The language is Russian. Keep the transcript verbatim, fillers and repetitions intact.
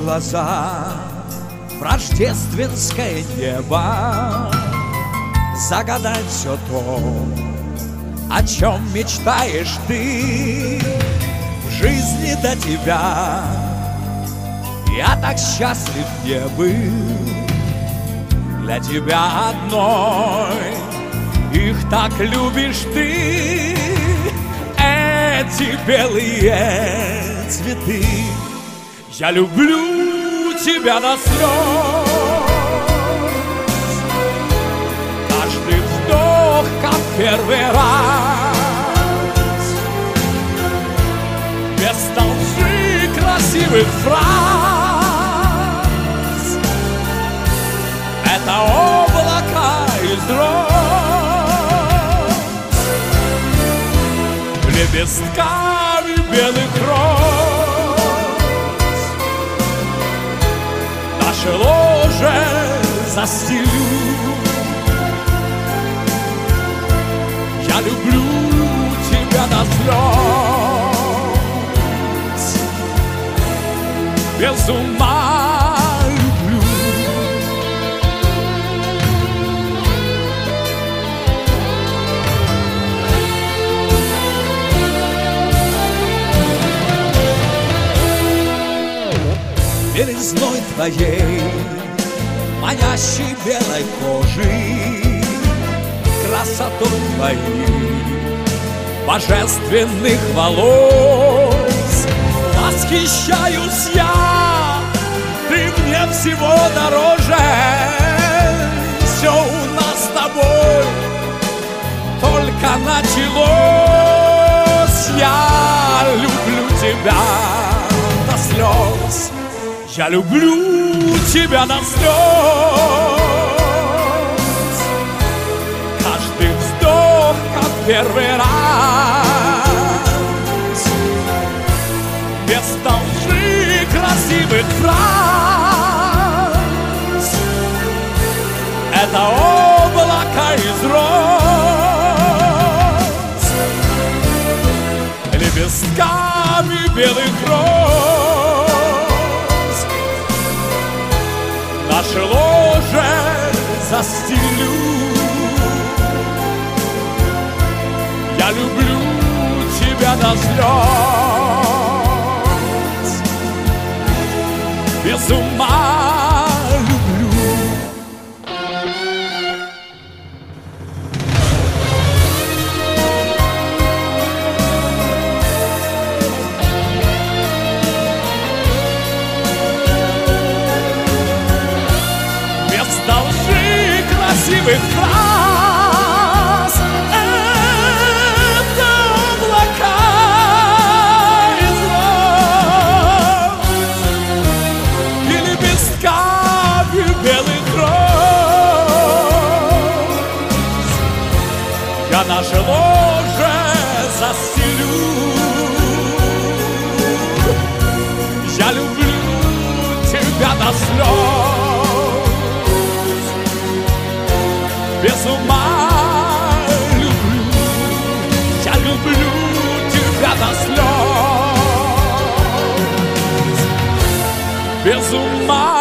глаза в рождественское небо, загадать все то, о чем мечтаешь ты. В жизни до тебя я так счастлив не был. Для тебя одной их так любишь ты. Эти белые цветы, я люблю тебя до слез. Каждый вздох, как первый раз, без толщи красивых фраз. Это облака из роз, лепестками белых роз. Наше ложе застелю. Я люблю тебя до слез, без ума люблю. Белизной твоей, манящей белой кожи, красотой твоей, божественных волос восхищаюсь я. Ты мне всего дороже. Все у нас с тобой только началось. Я люблю тебя до слез. Я люблю тебя до слез. Каждый вздох, как первый раз, без толщи красивых фраз. Это облако из роз, лепестками белых роз. Наше ложе застелю. Я люблю тебя до слез, без ума люблю. Без толщи красивых фраз. Это облака из роз и лепестками белых роз. Я наше ложе застелю. Я люблю тебя до слез, без ума люблю. Я люблю тебя до слез, без ума.